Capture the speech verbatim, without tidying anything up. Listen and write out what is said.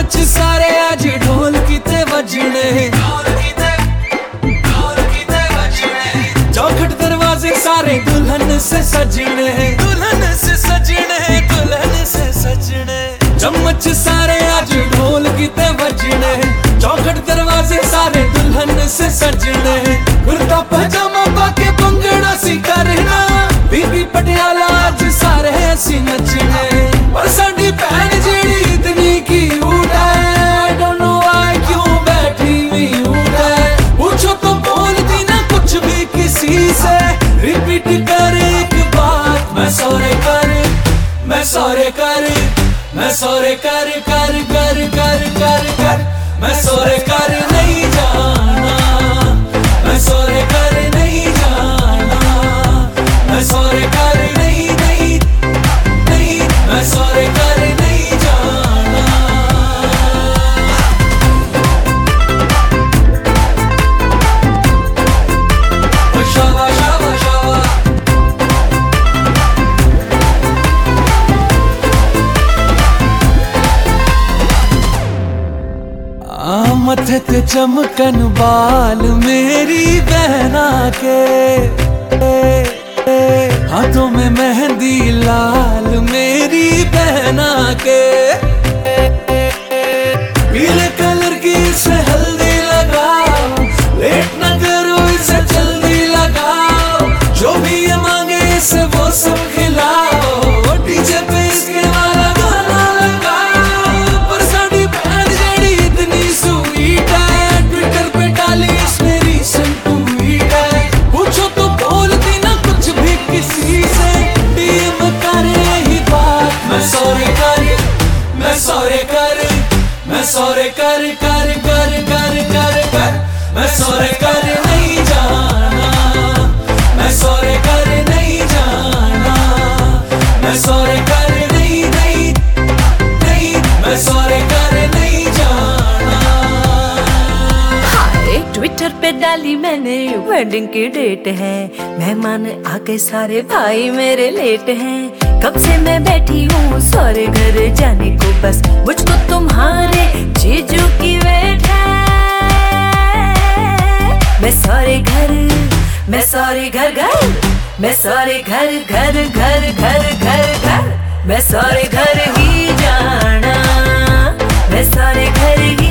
Much सारे आज ढोल किते बजने, चौखट दरवाजे सारे दुल्हन से सजने, दुल्हन से सजने, दुल्हन से सजने। चम्मच सारे आज ढोल किते बजने, चौखट दरवाजे सारे दुल्हन से सजने। कुर्ता पजामा पाके पंगड़ा सी करना, बीबी पटियाला आज सारे ऐसी नचने। पर साडी भैन जेड़ी इतनी क्यूट है, I don't know why क्यों बैठी म्यूट है। पूछो तो बोलती ना कुछ भी किसी से, रिपीट कर एक बात, मैं सॉरी कर, मैं सॉरी कर, मैं सॉरी कर कर कर कर कर कर, मैं सॉरी कर नहीं जाना, मैं सॉरी कर नहीं जाना, मैं सॉरी कर नहीं नहीं नहीं, मैं सॉरी कर नहीं जाना। शाबा शाबा शाबा, आ मथे ते चमकन बाल मेरी बहना के, हाथों में मेहंदी लाल मेरी बहना के। पीले कलर की इसे हल्दी लगाओ, लेट न करो इसे जल्दी लगाओ, जो भी ये मांगे इसे वो सब खिलाओ, डीजे पे इसके वाला गाना लगाओ। पर साडी भैन जेड़ी इतनी स्वीट है, ट्विटर पे डाली इसने रीसेंट ट्वीट है। पूछो तो बोलती ना कुछ भी किसी से, डीएम करे ही बात, मैं सॉरी कर, मैं सॉरी कर, मैं सॉरी कर कर कर कर कर कर, मैं सॉरी कर नहीं जाना, मैं सॉरी कर नहीं जाना, मैं सॉरी कर नहीं नहीं नहीं, मैं सॉरी कर नहीं जाना। हाय ट्विटर पे डाली मैंने वेडिंग की डेट है, मेहमान आके सारे भाई मेरे लेट हैं। कब से मैं बैठी हूँ सारे घर जाने को, बस मुझको तुम्हारे जीजू की वेट है। मैं सारे घर, मैं सारे घर घर, मैं सारे घर घर घर घर घर घर, मैं सारे घर ही जाना, मैं सारे घर ही